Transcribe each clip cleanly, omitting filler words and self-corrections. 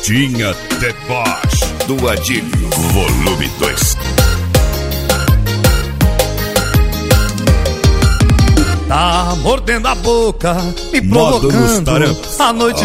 Carretinha Deboche do Adílio, volume 2. Tá mordendo a boca, me provocando a noite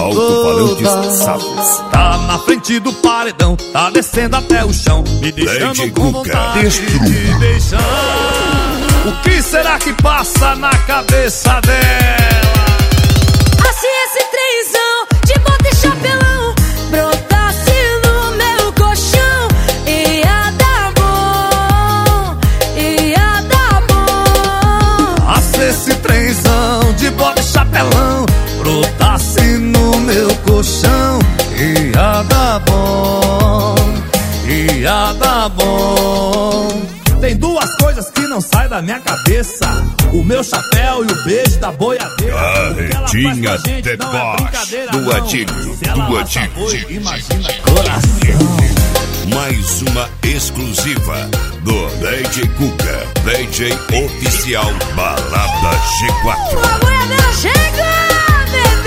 toda. Tá na frente do paredão, tá descendo até o chão, me deixando com vontade de beijar. O que será que passa na cabeça dela? Se esse trenzão de bota e chapelão brotasse no meu colchão, ia dar bom, ia dar bom. Se esse trenzão de bota e chapelão brotasse no meu colchão, ia dar bom, ia dar bom. Tem duas coisas que não saem da minha cabeça: o meu chapéu e o beijo da boiadeira. Carretinha Deboche do Adílio, do Adílio. Imagina coração. Mais uma exclusiva do DJ Cuca, DJ oficial Balada G4. A boiadeira chega,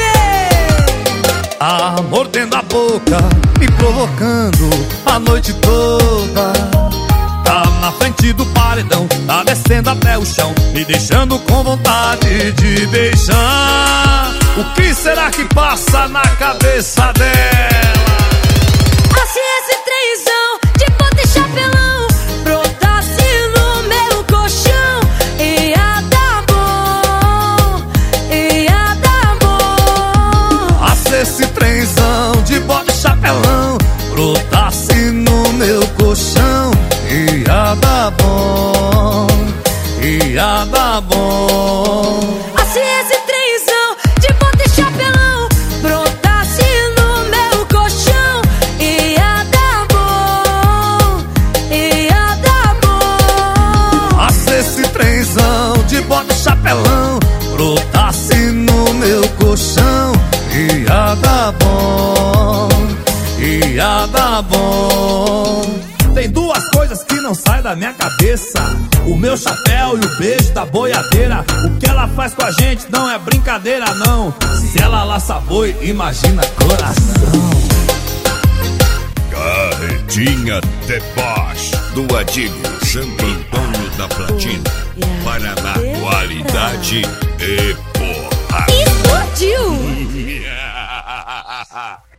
bebê! Tá mordendo a boca, me provocando a noite toda. Tá na frente do paredão, tá descendo até o chão, me deixando com vontade de beijar. O que será que passa na cabeça dela? Se esse trenzão de bota e chapelão brotasse no meu colchão, ia dar bom, ia dar bom. Se esse trenzão de bota e chapelão brotasse no meu colchão, ia dar bom, ia dar bom. Se esse trenzão de bota e chapelão brotasse no meu colchão, ia dar bom, ia dar bom. Se esse trenzão de bota e chapelão brotasse no meu colchão, ia dar bom, ia dar bom. Tem duas coisas que não saem da minha cabeça: o meu chapéu e o beijo da boiadeira. O que ela faz com a gente não é brincadeira, não. Se ela laça boi, imagina coração. Carretinha Deboche do Adílio, Santo Antônio da Platina, Paraná, qualidade e porra. Explodiu!